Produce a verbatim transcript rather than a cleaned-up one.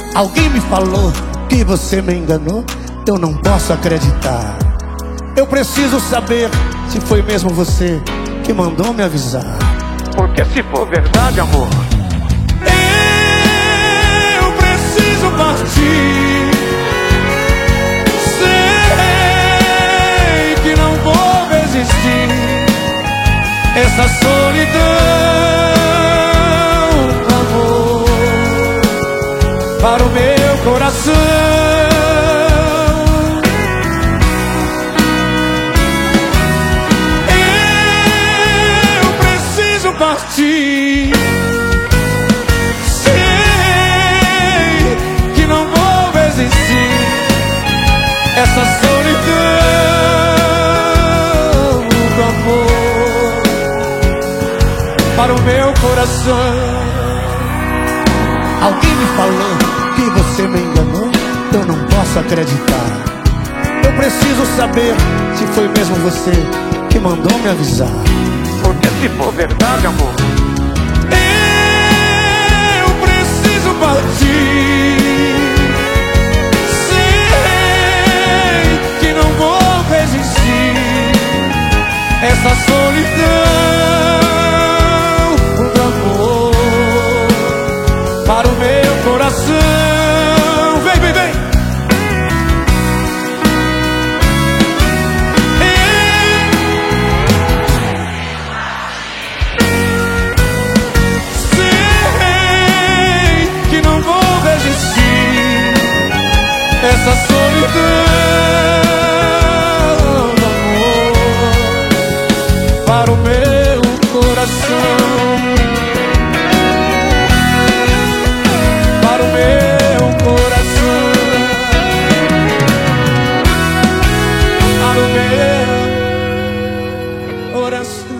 Alguém me falou que você me enganou. Eu não posso acreditar. Eu preciso saber se foi mesmo você que mandou me avisar. Porque se for verdade, amor, eu preciso partir. Sei que não vou resistir essa solidão, amor, para o meu coração. Eu preciso partir. Sei que não vou resistir essa solidão do amor para o meu coração. Alguém me falou que você me enganou. Eu não posso acreditar. Eu preciso saber se foi mesmo você que mandou me avisar. porque se for verdade, amor, eu preciso partir. Sei que não vou resistir essa solidão do amor para o meu coração. Vem, vem, vem. Sei que não vou resistir essa solidão do amor para o meu coração. Para o meu coração. Para o meu coração.